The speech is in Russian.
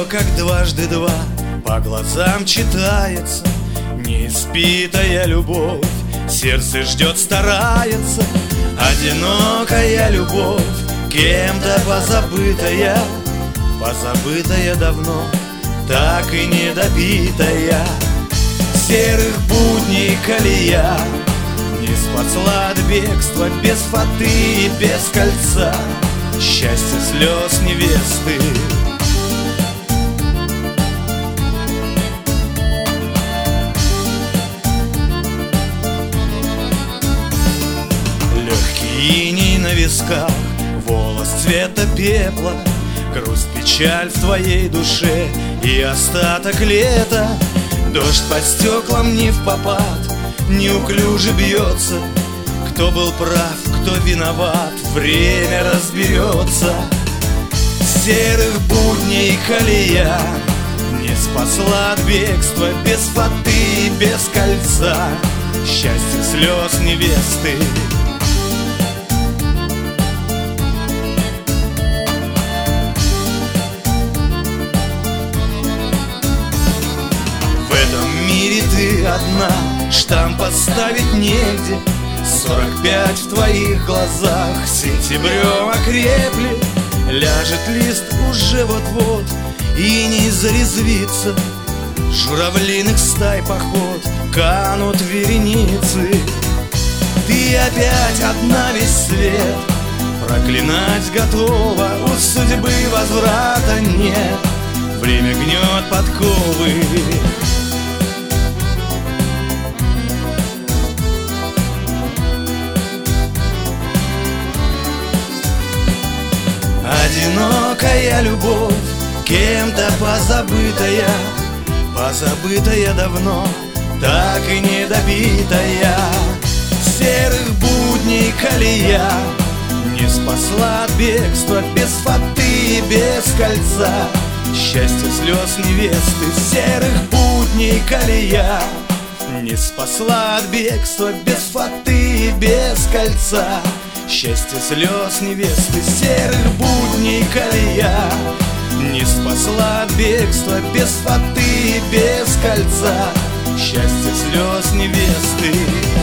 все как дважды два, по глазам читается неиспитая любовь. Сердце ждет, старается, одинокая любовь, кем-то позабытая, позабытая давно, так и не допитая. Серых будней колея не спасла от бегства, без фаты и без кольца, счастье слез невесты. Легкий иней на висках, волос цвета пепла, грусть, печаль в твоей душе и остаток лета. Дождь по стеклам не впопад, неуклюже бьется. Кто был прав, кто виноват, время разберется. Серых будней колея не спасла от бегства, без фаты и без кольца, счастье слез невесты. Ты одна, штамп поставить негде. 45 в твоих глазах сентябрем окрепли. Ляжет лист уже вот-вот, и не зарезвится. Журавлиных стай поход, канут вереницы. Ты опять одна, весь свет проклинать готова. У судьбы возврата нет, время гнет подковы. Одинокая любовь, кем-то позабытая, позабытая давно, так и не добитая. Серых будней колея не спасла от бегства, без фаты и без кольца, счастье слез невесты. Серых будней колея не спасла от бегства, без фаты и без кольца, счастье слез невесты. Серых будней колея не спасла от бегства, без фаты и без кольца, счастье слез невесты.